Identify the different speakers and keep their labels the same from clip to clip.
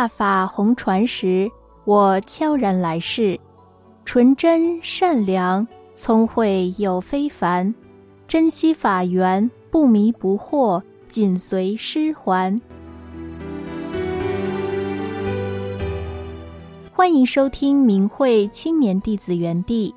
Speaker 1: 大法红传时，我悄然来世，纯真善良，聪慧又非凡，珍惜法缘，不迷不惑，紧随师还。欢迎收听明慧青年弟子园地。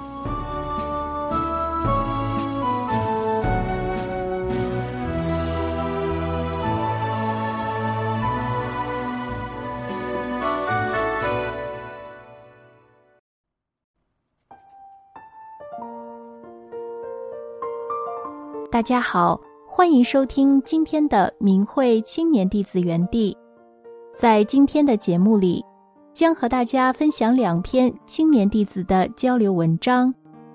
Speaker 1: 大家好，欢迎收听今天的明慧青年弟子园地。在今天的节目里，将和大家分享2篇青年弟子的交流文章。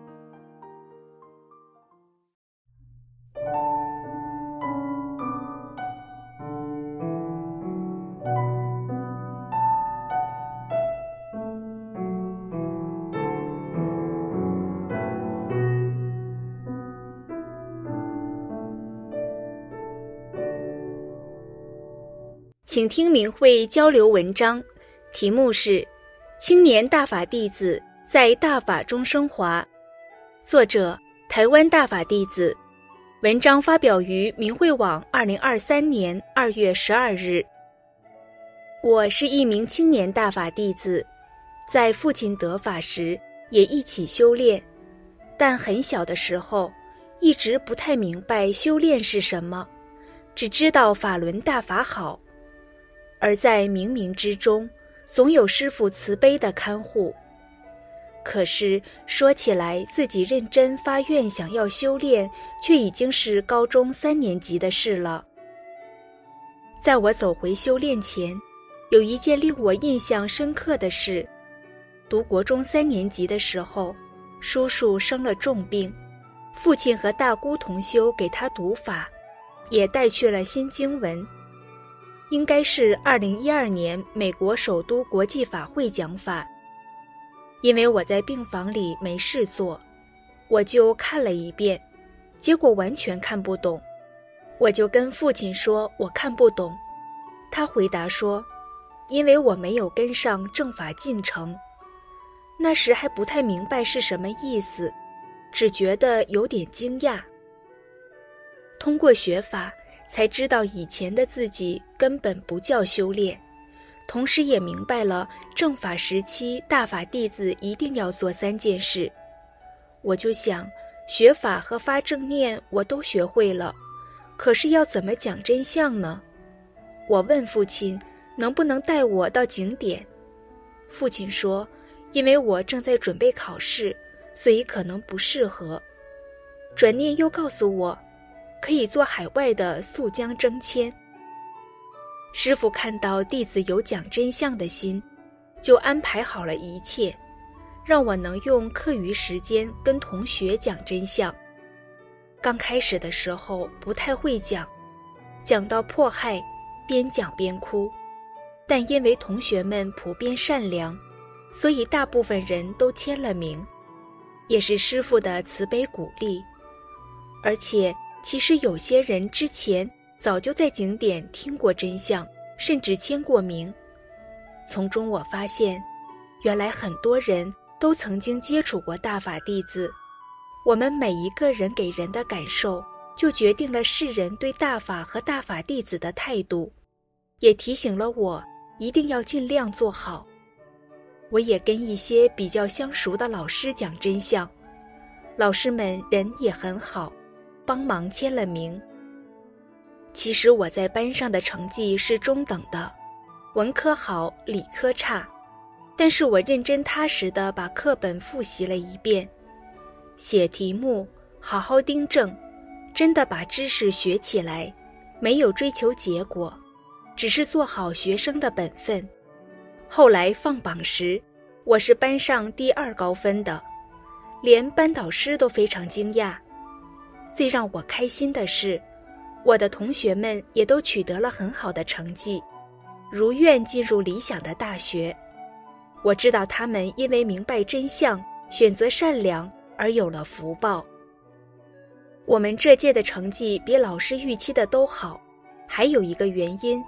Speaker 2: 请听明慧交流文章，题目是青年大法弟子在大法中升华，作者台湾大法弟子，文章发表于明慧网2023年2月12日。我是一名青年大法弟子，在父亲得法时也一起修炼，但很小的时候一直不太明白修炼是什么，只知道法轮大法好，而在冥冥之中总有师父慈悲的看护。可是说起来，自己认真发愿想要修炼，却已经是高中3年级的事了。在我走回修炼前，有一件令我印象深刻的事。读国中3年级的时候，叔叔生了重病，父亲和大姑同修给他读法，也带去了新经文。应该是2012年美国首都国际法会讲法。因为我在病房里没事做，我就看了一遍，结果完全看不懂。我就跟父亲说我看不懂，他回答说，因为我没有跟上正法进程。那时还不太明白是什么意思，只觉得有点惊讶。通过学法才知道以前的自己根本不叫修炼，同时也明白了正法时期大法弟子一定要做3件事。我就想，学法和发正念我都学会了，可是要怎么讲真相呢？我问父亲能不能带我到景点，父亲说因为我正在准备考试，所以可能不适合。转念又告诉我可以做海外的溯江征签。师父看到弟子有讲真相的心，就安排好了一切，让我能用课余时间跟同学讲真相。刚开始的时候不太会讲，讲到迫害，边讲边哭，但因为同学们普遍善良，所以大部分人都签了名，也是师父的慈悲鼓励。而且其实有些人之前早就在景点听过真相，甚至签过名。从中我发现，原来很多人都曾经接触过大法弟子。我们每一个人给人的感受，就决定了世人对大法和大法弟子的态度，也提醒了我一定要尽量做好。我也跟一些比较相熟的老师讲真相，老师们人也很好，帮忙签了名。其实我在班上的成绩是中等的，文科好，理科差，但是我认真踏实地把课本复习了一遍，写题目，好好订正，真的把知识学起来，没有追求结果，只是做好学生的本分。后来放榜时，我是班上第2高分的，连班导师都非常惊讶。最让我开心的是，我的同学们也都取得了很好的成绩，如愿进入理想的大学。我知道他们因为明白真相，选择善良而有了福报。我们这届的成绩比老师预期的都好，还有一个原因，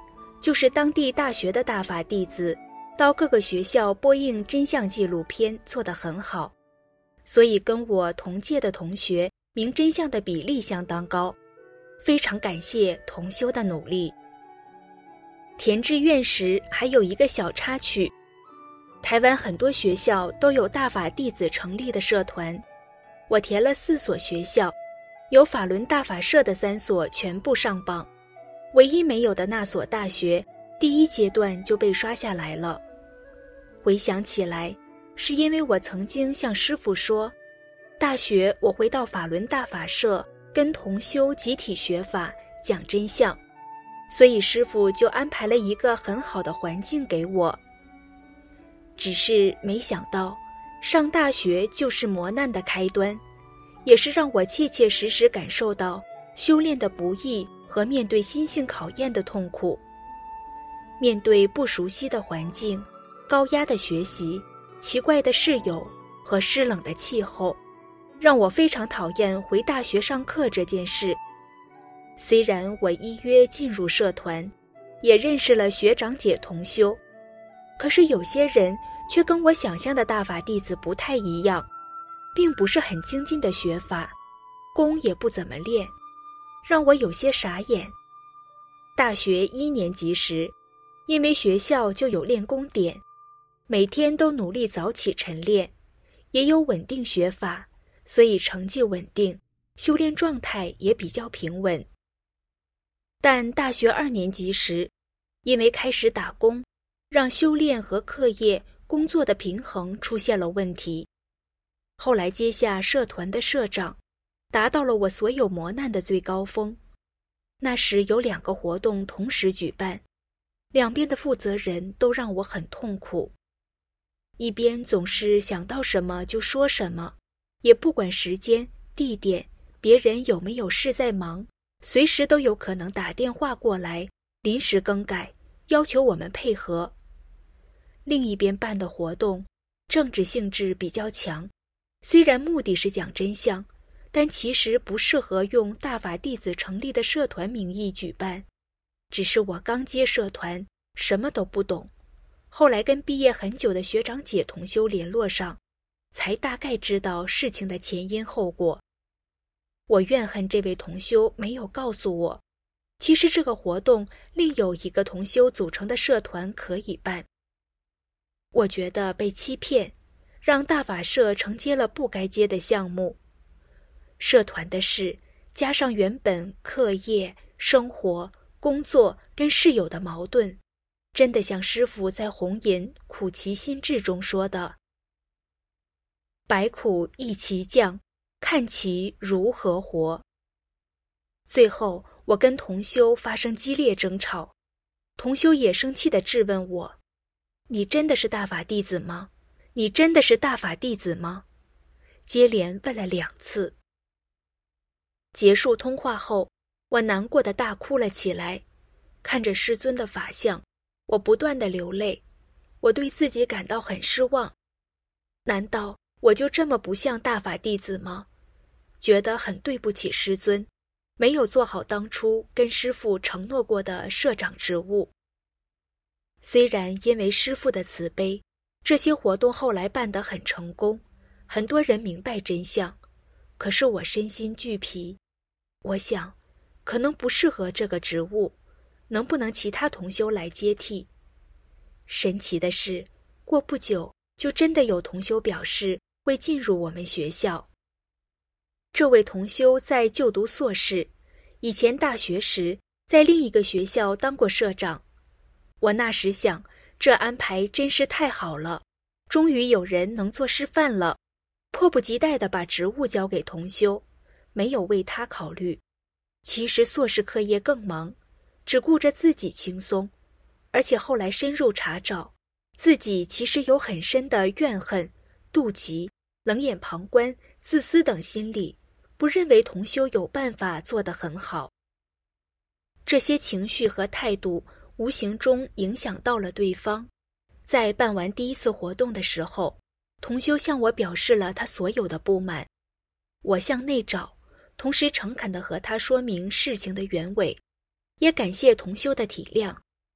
Speaker 2: 就是当地大学的大法弟子，到各个学校播映真相纪录片做得很好，所以跟我同届的同学明真相的比例相当高，非常感谢同修的努力。填志愿时还有一个小插曲，台湾很多学校都有大法弟子成立的社团，我填了4所学校，有法轮大法社的3所全部上榜，唯一没有的那所大学，第1阶段就被刷下来了。回想起来，是因为我曾经向师父说，大学我会到法轮大法社跟同修集体学法讲真相，所以师父就安排了一个很好的环境给我。只是没想到，上大学就是磨难的开端，也是让我切切实实感受到修炼的不易和面对心性考验的痛苦。面对不熟悉的环境、高压的学习、奇怪的室友和湿冷的气候，让我非常讨厌回大学上课这件事。虽然我依约进入社团，也认识了学长姐同修，可是有些人却跟我想象的大法弟子不太一样，并不是很精进的学法，功也不怎么练，让我有些傻眼。大学1年级时，因为学校就有练功点，每天都努力早起晨练，也有稳定学法，所以成绩稳定，修炼状态也比较平稳。但大学2年级时，因为开始打工，让修炼和课业、工作的平衡出现了问题。后来接下社团的社长，达到了我所有磨难的最高峰。那时有2个活动同时举办，两边的负责人都让我很痛苦。一边总是想到什么就说什么，也不管时间、地点，别人有没有事在忙，随时都有可能打电话过来，临时更改，要求我们配合。另一边办的活动，政治性质比较强，虽然目的是讲真相，但其实不适合用大法弟子成立的社团名义举办。只是我刚接社团，什么都不懂，后来跟毕业很久的学长姐同修联络上，才大概知道事情的前因后果。我怨恨这位同修没有告诉我，其实这个活动另有一个同修组成的社团可以办。我觉得被欺骗，让大法社承接了不该接的项目。社团的事，加上原本课业、生活、工作跟室友的矛盾，真的像师父在红岩苦其心志中说的，百苦一齐降，看其如何活。最后我跟同修发生激烈争吵，同修也生气地质问我，你真的是大法弟子吗？你真的是大法弟子吗？接连问了2次。结束通话后，我难过的大哭了起来，看着师尊的法相，我不断的流泪，我对自己感到很失望。难道我就这么不像大法弟子吗？觉得很对不起师尊，没有做好当初跟师父承诺过的社长职务。虽然因为师父的慈悲，这些活动后来办得很成功，很多人明白真相，可是我身心俱疲。我想，可能不适合这个职务，能不能其他同修来接替？神奇的是，过不久就真的有同修表示会进入我们学校。这位同修在就读硕士，以前大学时在另一个学校当过社长。我那时想，这安排真是太好了，终于有人能做示范了，迫不及待地把职务交给同修，没有为他考虑。其实硕士课业更忙，只顾着自己轻松，而且后来深入查找，自己其实有很深的怨恨、妒忌、冷眼旁观、自私等心理，不认为同修有办法做得很好。这些情绪和态度无形中影响到了对方。在办完第1次活动的时候，同修向我表示了他所有的不满，我向内找，同时诚恳地和他说明事情的原委，也感谢同修的体谅。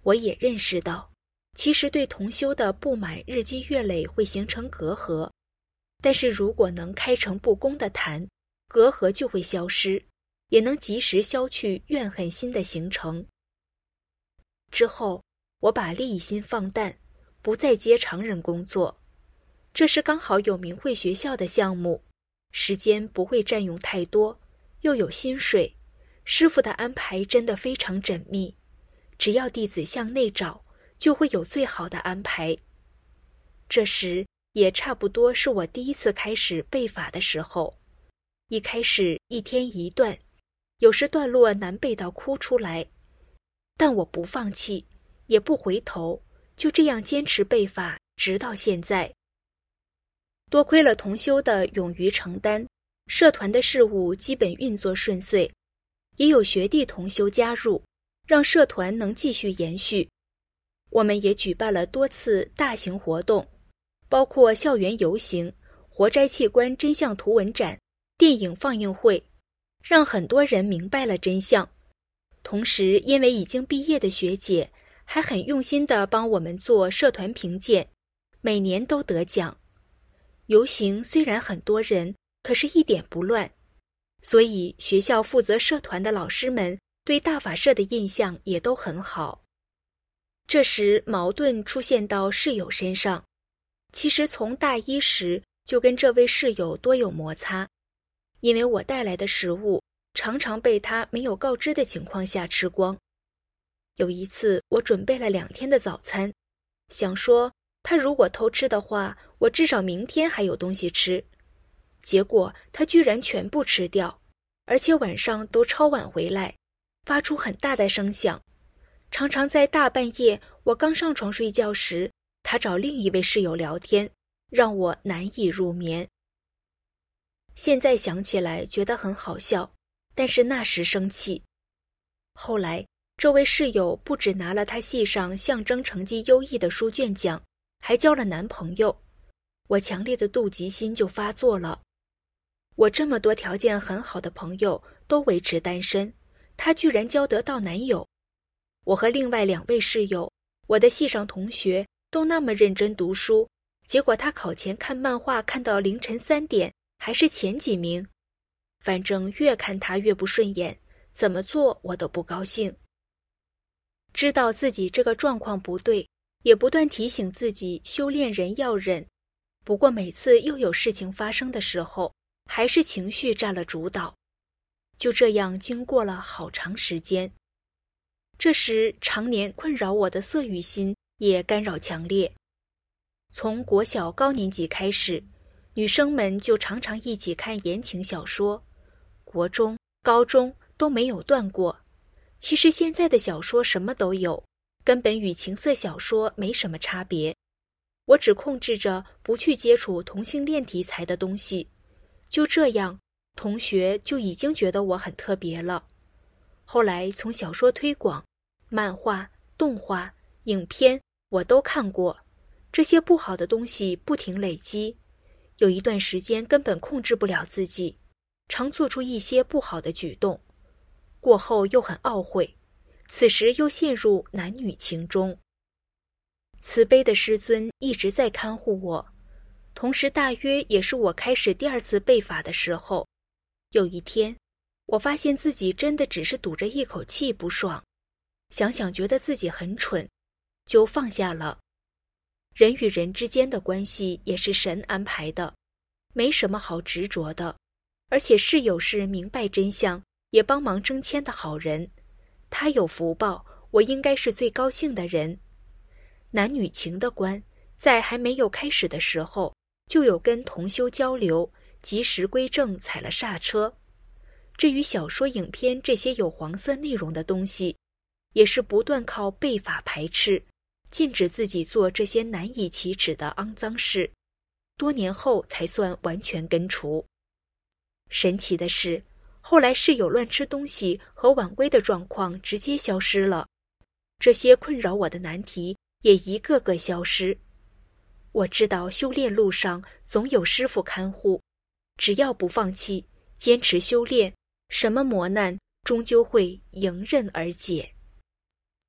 Speaker 2: 我也认识到，其实对同修的不满日积月累会形成隔阂，但是如果能开诚布公地谈，隔阂就会消失，也能及时消去怨恨心的形成。之后，我把利益心放淡，不再接常人工作。这是刚好有明慧学校的项目，时间不会占用太多，又有薪水，师父的安排真的非常缜密，只要弟子向内找，就会有最好的安排。这时也差不多是我第一次开始背法的时候，一开始一天一段，有时段落难背到哭出来，但我不放弃，也不回头，就这样坚持背法，直到现在。多亏了同修的勇于承担，社团的事务基本运作顺遂，也有学弟同修加入，让社团能继续延续。我们也举办了多次大型活动，包括校园游行、活摘器官真相图文展、电影放映会，让很多人明白了真相。同时，因为已经毕业的学姐还很用心地帮我们做社团评鉴，每年都得奖。游行虽然很多人，可是一点不乱，所以学校负责社团的老师们对大法社的印象也都很好。这时矛盾出现到室友身上，其实从大一时就跟这位室友多有摩擦，因为我带来的食物常常被他没有告知的情况下吃光。有一次我准备了2天的早餐，想说他如果偷吃的话，我至少明天还有东西吃。结果他居然全部吃掉，而且晚上都超晚回来，发出很大的声响。常常在大半夜我刚上床睡觉时，他找另一位室友聊天，让我难以入眠。现在想起来觉得很好笑，但是那时生气。后来这位室友不只拿了他系上象征成绩优异的书卷奖，还交了男朋友，我强烈的妒忌心就发作了。我这么多条件很好的朋友都维持单身，他居然交得到男友。我和另外2位室友，我的系上同学都那么认真读书，结果他考前看漫画看到凌晨3点，还是前几名。反正越看他越不顺眼，怎么做我都不高兴。知道自己这个状况不对，也不断提醒自己修炼人要忍，不过每次又有事情发生的时候，还是情绪占了主导。就这样经过了好长时间。这时常年困扰我的色欲心也干扰强烈。从国小高年级开始，女生们就常常一起看言情小说，国中、高中都没有断过。其实现在的小说什么都有，根本与情色小说没什么差别。我只控制着不去接触同性恋题材的东西，就这样，同学就已经觉得我很特别了。后来从小说推广、漫画、动画、影片我都看过，这些不好的东西不停累积，有一段时间根本控制不了自己，常做出一些不好的举动，过后又很懊悔，此时又陷入男女情中。慈悲的师尊一直在看护我，同时大约也是我开始第2次背法的时候。有一天，我发现自己真的只是堵着一口气不爽，想想觉得自己很蠢，就放下了。人与人之间的关系也是神安排的，没什么好执着的，而且室友是明白真相也帮忙征签的好人，他有福报，我应该是最高兴的人。男女情的关，在还没有开始的时候，就有跟同修交流，及时归正，踩了刹车。至于小说、影片这些有黄色内容的东西，也是不断靠背法排斥，禁止自己做这些难以启齿的肮脏事，多年后才算完全根除。神奇的是，后来室友乱吃东西和晚归的状况直接消失了，这些困扰我的难题也一个个消失。我知道修炼路上总有师父看护，只要不放弃，坚持修炼，什么磨难终究会迎刃而解。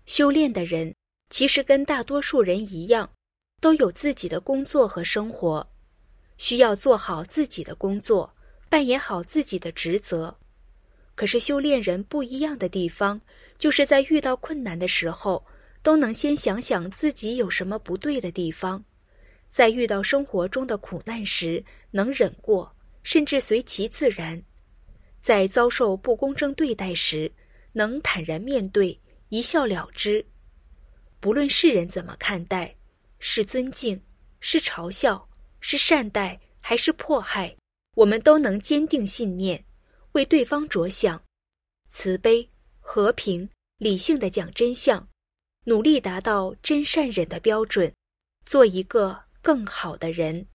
Speaker 2: 修炼的人其实跟大多数人一样，都有自己的工作和生活，需要做好自己的工作，扮演好自己的职责。可是修炼人不一样的地方，就是在遇到困难的时候，都能先想想自己有什么不对的地方，在遇到生活中的苦难时能忍过，甚至随其自然，在遭受不公正对待时能坦然面对，一笑了之。不论世人怎么看待，是尊敬，是嘲笑，是善待，还是迫害，我们都能坚定信念，为对方着想，慈悲、和平、理性地讲真相，努力达到真善忍的标准，做一个更好的人。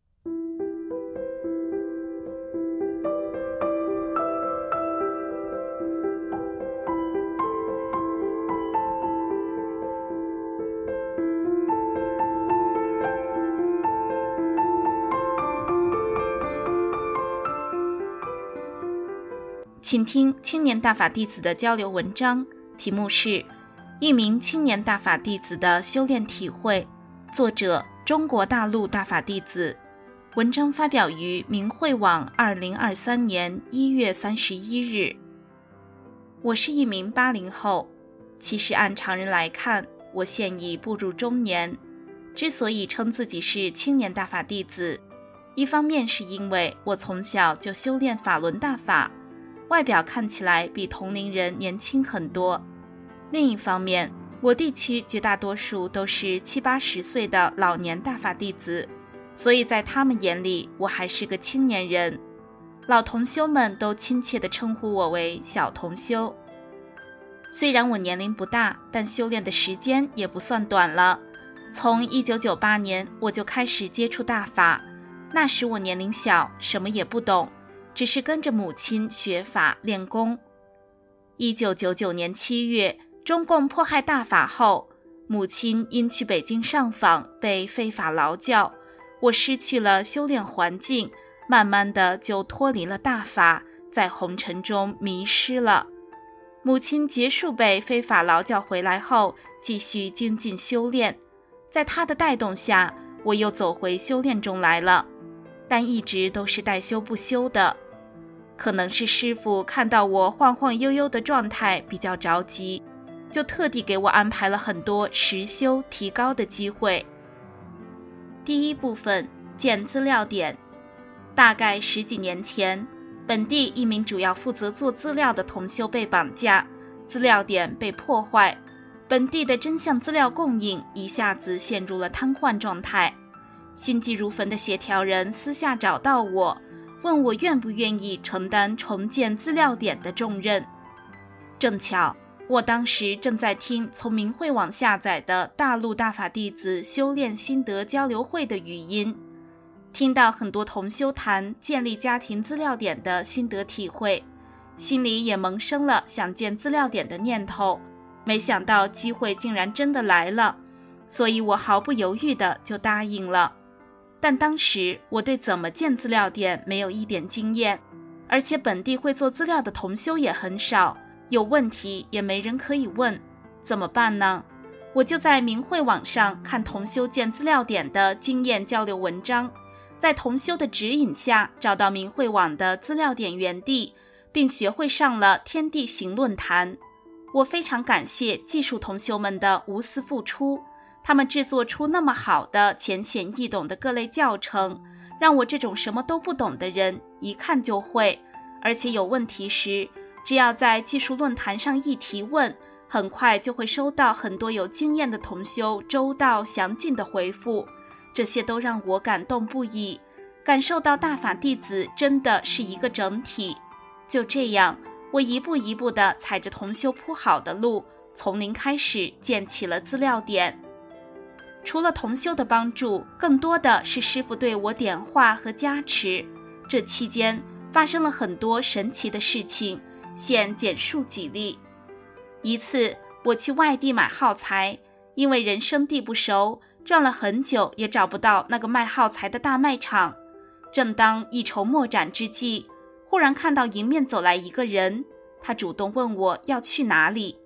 Speaker 3: 请听青年大法弟子的交流文章，题目是一名青年大法弟子的修炼体会，作者中国大陆大法弟子。文章发表于明慧网2023年1月31日。我是一名80后，其实按常人来看，我现已步入中年。之所以称自己是青年大法弟子，一方面是因为我从小就修炼法轮大法，外表看起来比同龄人年轻很多。另一方面，我地区绝大多数都是70、80岁的老年大法弟子，所以在他们眼里，我还是个青年人。老同修们都亲切地称呼我为小同修。虽然我年龄不大，但修炼的时间也不算短了。从1998年我就开始接触大法，那时我年龄小，什么也不懂，只是跟着母亲学法练功。1999年7月，中共迫害大法后，母亲因去北京上访被非法劳教，我失去了修炼环境，慢慢的就脱离了大法，在红尘中迷失了。母亲结束被非法劳教回来后，继续精进修炼，在她的带动下，我又走回修炼中来了，但一直都是带修不修的。可能是师父看到我晃晃悠悠的状态比较着急，就特地给我安排了很多实修提高的机会。第一部分，建资料点。大概10几年前，本地一名主要负责做资料的同修被绑架，资料点被破坏，本地的真相资料供应一下子陷入了瘫痪状态。心急如焚的协调人私下找到我，问我愿不愿意承担重建资料点的重任。正巧我当时正在听从明慧网下载的大陆大法弟子修炼心得交流会的语音，听到很多同修谈建立家庭资料点的心得体会，心里也萌生了想建资料点的念头。没想到机会竟然真的来了，所以我毫不犹豫的就答应了。但当时我对怎么建资料点没有一点经验，而且本地会做资料的同修也很少，有问题也没人可以问，怎么办呢？我就在明慧网上看同修建资料点的经验交流文章，在同修的指引下找到明慧网的资料点原地，并学会上了天地行论坛。我非常感谢技术同修们的无私付出，他们制作出那么好的浅显易懂的各类教程，让我这种什么都不懂的人一看就会，而且有问题时，只要在技术论坛上一提问，很快就会收到很多有经验的同修周到详尽的回复，这些都让我感动不已，感受到大法弟子真的是一个整体。就这样，我一步一步地踩着同修铺好的路，从零开始建起了资料点。除了同修的帮助，更多的是师父对我点化和加持。这期间发生了很多神奇的事情，现简述几例。一次我去外地买耗材，因为人生地不熟，转了很久也找不到那个卖耗材的大卖场。正当一筹莫展之际，忽然看到迎面走来一个人，他主动问我要去哪里。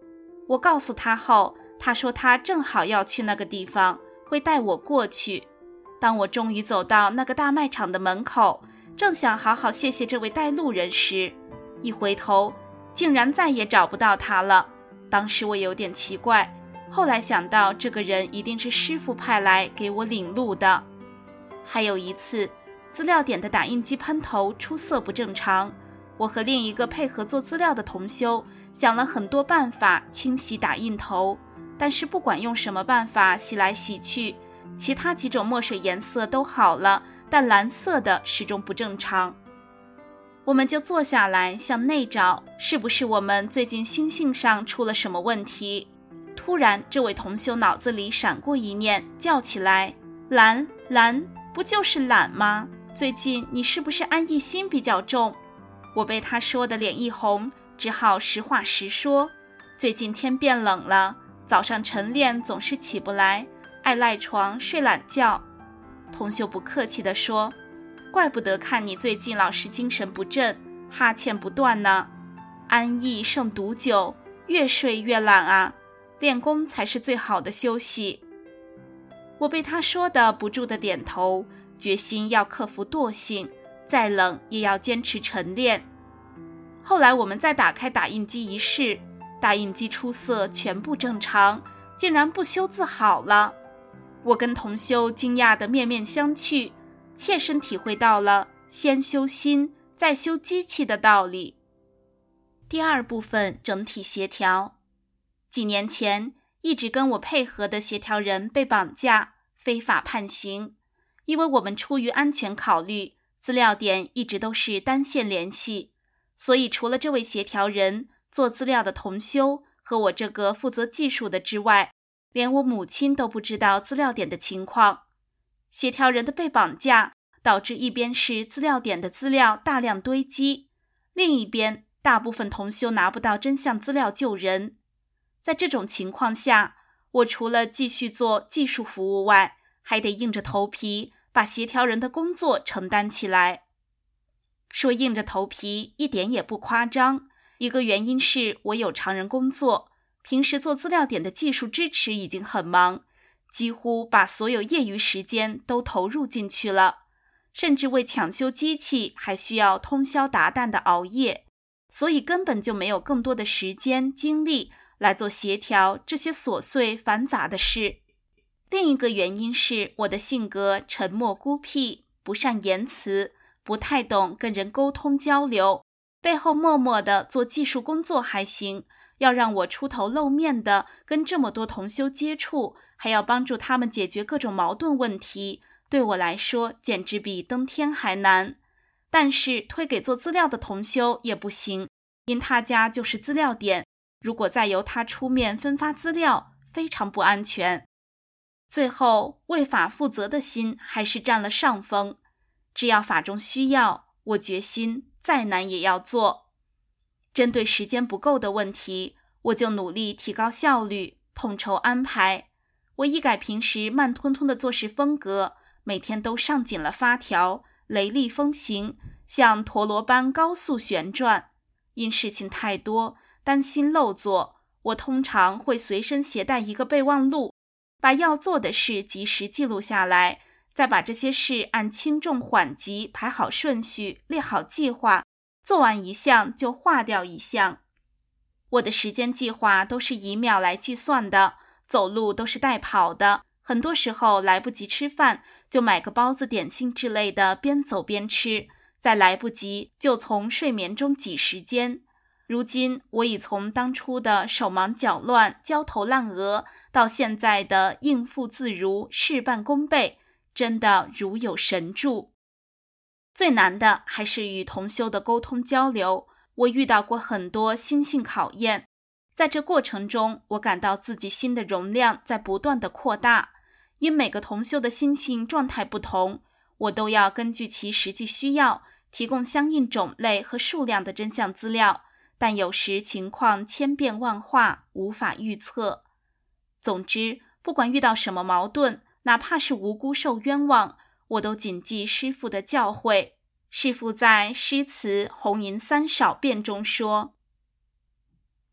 Speaker 3: 我告诉他后，他说他正好要去那个地方，会带我过去。当我终于走到那个大卖场的门口，正想好好谢谢这位带路人时，一回头竟然再也找不到他了。当时我有点奇怪，后来想到这个人一定是师傅派来给我领路的。还有一次，资料点的打印机喷头出色不正常，我和另一个配合做资料的同修想了很多办法清洗打印头，但是不管用什么办法洗来洗去，其他几种墨水颜色都好了，但蓝色的始终不正常。我们就坐下来向内找，是不是我们最近心性上出了什么问题。突然这位同修脑子里闪过一念，叫起来，懒，不就是懒吗？最近你是不是安逸心比较重？我被他说的脸一红，只好实话实说，最近天变冷了，早上晨练总是起不来，爱赖床睡懒觉。同修不客气地说，怪不得看你最近老是精神不振，哈欠不断呢。安逸胜毒酒，越睡越懒啊，练功才是最好的休息。我被他说的不住地点头，决心要克服惰性，再冷也要坚持晨练。后来我们再打开打印机一试，打印机出色全部正常，竟然不修字好了。我跟同修惊讶的面面相觑，切身体会到了先修心再修机器的道理。第二部分，整体协调。几年前，一直跟我配合的协调人被绑架，非法判刑。因为我们出于安全考虑，资料点一直都是单线联系，所以除了这位协调人、做资料的同修和我这个负责技术的之外，连我母亲都不知道资料点的情况。协调人的被绑架，导致一边是资料点的资料大量堆积，另一边大部分同修拿不到真相资料救人。在这种情况下，我除了继续做技术服务外，还得硬着头皮把协调人的工作承担起来。说硬着头皮一点也不夸张，一个原因是我有常人工作，平时做资料点的技术支持已经很忙，几乎把所有业余时间都投入进去了，甚至为抢修机器还需要通宵达旦的熬夜，所以根本就没有更多的时间精力来做协调这些琐碎繁杂的事。另一个原因是我的性格沉默孤僻，不善言辞，不太懂跟人沟通交流，背后默默地做技术工作还行，要让我出头露面的跟这么多同修接触，还要帮助他们解决各种矛盾问题，对我来说简直比登天还难。但是推给做资料的同修也不行，因他家就是资料点，如果再由他出面分发资料，非常不安全。最后，为法负责的心还是占了上风，只要法中需要，我决心再难也要做。针对时间不够的问题，我就努力提高效率，统筹安排。我一改平时慢吞吞的做事风格，每天都上紧了发条，雷厉风行，像陀螺般高速旋转。因事情太多，担心漏做，我通常会随身携带一个备忘录，把要做的事及时记录下来，再把这些事按轻重缓急排好顺序，列好计划，做完一项就划掉一项。我的时间计划都是以秒来计算的，走路都是带跑的，很多时候来不及吃饭，就买个包子点心之类的边走边吃，再来不及就从睡眠中挤时间。如今我已从当初的手忙脚乱、焦头烂额，到现在的应付自如、事半功倍，真的如有神助。最难的还是与同修的沟通交流，我遇到过很多心性考验，在这过程中，我感到自己心的容量在不断的扩大，因每个同修的心性状态不同，我都要根据其实际需要，提供相应种类和数量的真相资料，但有时情况千变万化，无法预测。总之，不管遇到什么矛盾，哪怕是无辜受冤枉，我都谨记师父的教诲。师父在诗词红银三少变中说：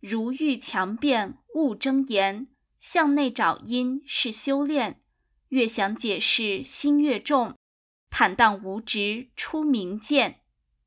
Speaker 3: 如遇强辩勿争言，向内找因是修炼，越想解释心越重，坦荡无执出明见。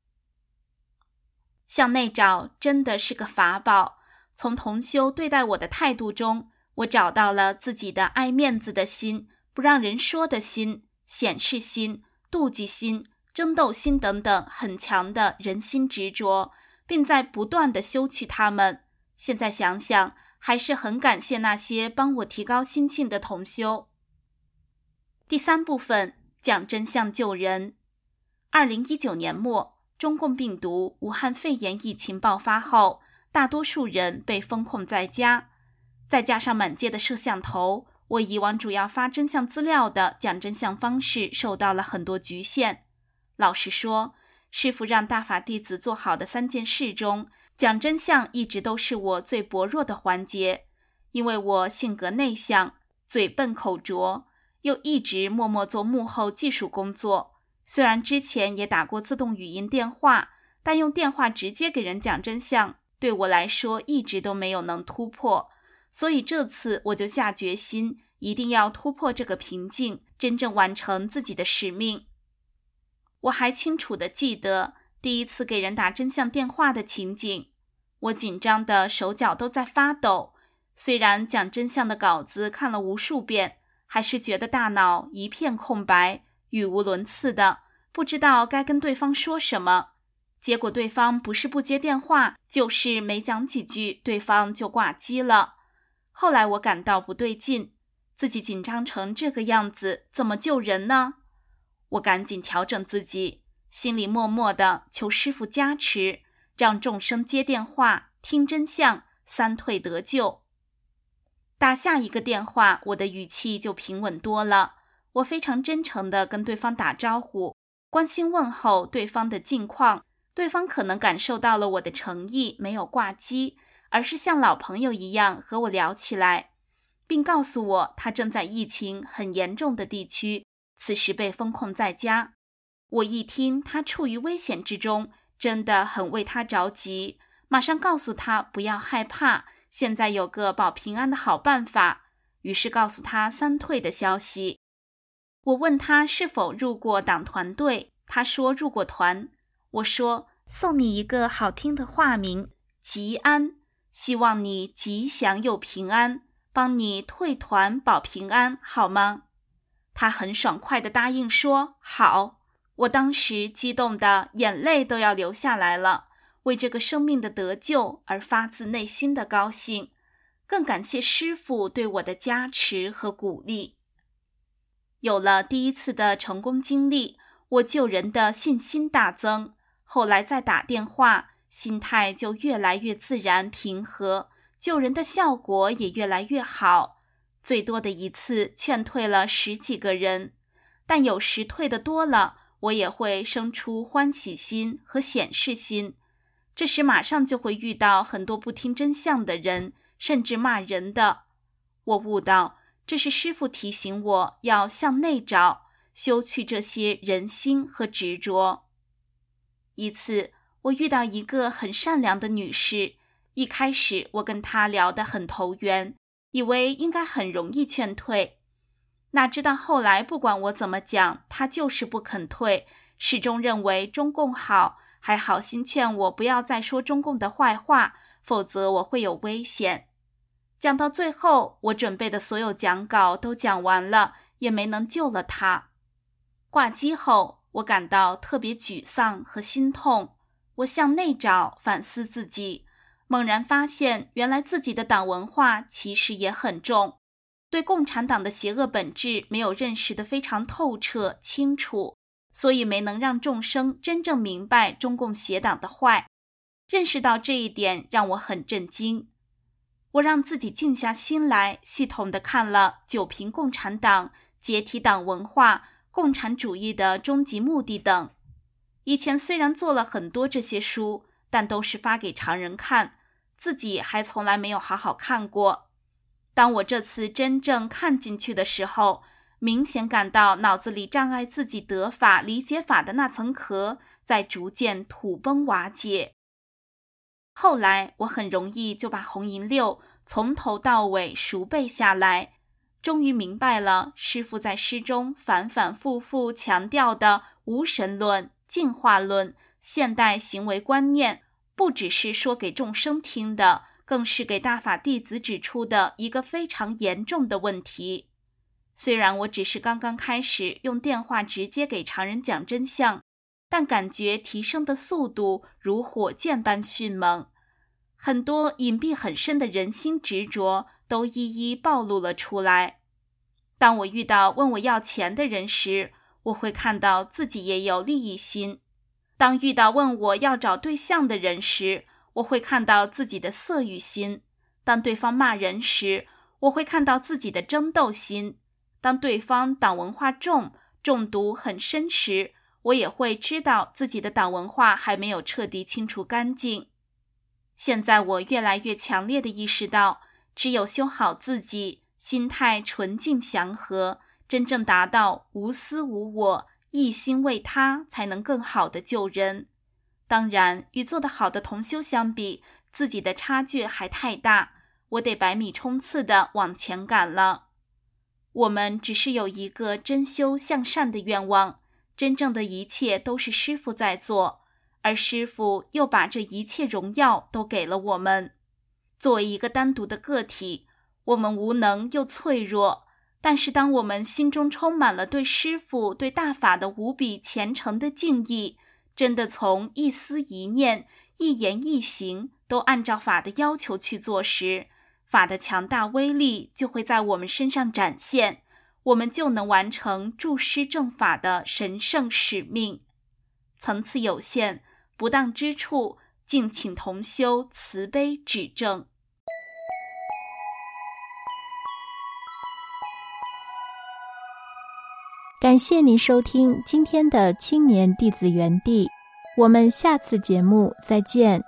Speaker 3: 向内找真的是个法宝，从同修对待我的态度中，我找到了自己的爱面子的心，不让人说的心，显示心、妒忌心、争斗心等等很强的人心执着，并在不断地修去它们。现在想想，还是很感谢那些帮我提高心性的同修。第3部分，讲真相救人。2019年末，中共病毒武汉肺炎疫情爆发后，大多数人被封控在家，再加上满街的摄像头，我以往主要发真相资料的讲真相方式受到了很多局限。老实说，师父让大法弟子做好的3件事中，讲真相一直都是我最薄弱的环节，因为我性格内向，嘴笨口拙，又一直默默做幕后技术工作。虽然之前也打过自动语音电话，但用电话直接给人讲真相，对我来说一直都没有能突破。所以这次我就下决心，一定要突破这个瓶颈，真正完成自己的使命。我还清楚地记得第一次给人打真相电话的情景，我紧张的手脚都在发抖，虽然讲真相的稿子看了无数遍，还是觉得大脑一片空白，语无伦次的，不知道该跟对方说什么。结果对方不是不接电话，就是没讲几句，对方就挂机了。后来我感到不对劲，自己紧张成这个样子，怎么救人呢？我赶紧调整自己，心里默默地求师父加持，让众生接电话，听真相，3退得救。打下一个电话，我的语气就平稳多了，我非常真诚地跟对方打招呼，关心问候对方的近况。对方可能感受到了我的诚意，没有挂机，而是像老朋友一样和我聊起来，并告诉我他正在疫情很严重的地区，此时被封控在家。我一听他处于危险之中，真的很为他着急，马上告诉他不要害怕，现在有个保平安的好办法，于是告诉他3退的消息。我问他是否入过党团队，他说入过团。我说送你一个好听的化名，吉安，希望你吉祥又平安，帮你退团保平安，好吗？他很爽快地答应说好。我当时激动的眼泪都要流下来了，为这个生命的得救而发自内心的高兴，更感谢师父对我的加持和鼓励。有了第1次的成功经历，我救人的信心大增，后来再打电话，心态就越来越自然平和，救人的效果也越来越好。最多的一次劝退了10几个人，但有时退得多了，我也会生出欢喜心和显示心，这时马上就会遇到很多不听真相的人，甚至骂人的。我悟到，这是师父提醒我要向内找，修去这些人心和执着。一次，我遇到一个很善良的女士，一开始我跟她聊得很投缘，以为应该很容易劝退，哪知道后来不管我怎么讲，她就是不肯退，始终认为中共好，还好心劝我不要再说中共的坏话，否则我会有危险。讲到最后，我准备的所有讲稿都讲完了，也没能救了她。挂机后，我感到特别沮丧和心痛，我向内找，反思自己，猛然发现原来自己的党文化其实也很重，对共产党的邪恶本质没有认识得非常透彻清楚，所以没能让众生真正明白中共邪党的坏。认识到这一点让我很震惊。我让自己静下心来，系统地看了《九评共产党》、解体党文化、共产主义的终极目的等。以前虽然做了很多这些书，但都是发给常人看，自己还从来没有好好看过。当我这次真正看进去的时候，明显感到脑子里障碍自己得法理解法的那层壳在逐渐土崩瓦解。 后来我很容易就把红银六从头到尾熟背下来，终于明白了师父在诗中反反复复强调的无神论、进化论、现代行为观念，不只是说给众生听的，更是给大法弟子指出的一个非常严重的问题。虽然我只是刚刚开始用电话直接给常人讲真相，但感觉提升的速度如火箭般迅猛，很多隐蔽很深的人心执着都一一暴露了出来。当我遇到问我要钱的人时，我会看到自己也有利益心；当遇到问我要找对象的人时，我会看到自己的色欲心；当对方骂人时，我会看到自己的争斗心；当对方党文化重，中毒很深时，我也会知道自己的党文化还没有彻底清除干净。现在我越来越强烈地意识到，只有修好自己，心态纯净祥和，真正达到无私无我，一心为他，才能更好地救人。当然，与做得好的同修相比，自己的差距还太大，我得百米冲刺地往前赶了。我们只是有一个真修向善的愿望，真正的一切都是师父在做，而师父又把这一切荣耀都给了我们。作为一个单独的个体，我们无能又脆弱，但是当我们心中充满了对师父、对大法的无比虔诚的敬意，真的从一思一念、一言一行都按照法的要求去做时，法的强大威力就会在我们身上展现，我们就能完成助师正法的神圣使命。层次有限，不当之处，敬请同修慈悲指正。
Speaker 1: 感谢您收听今天的青年弟子园地，我们下次节目再见。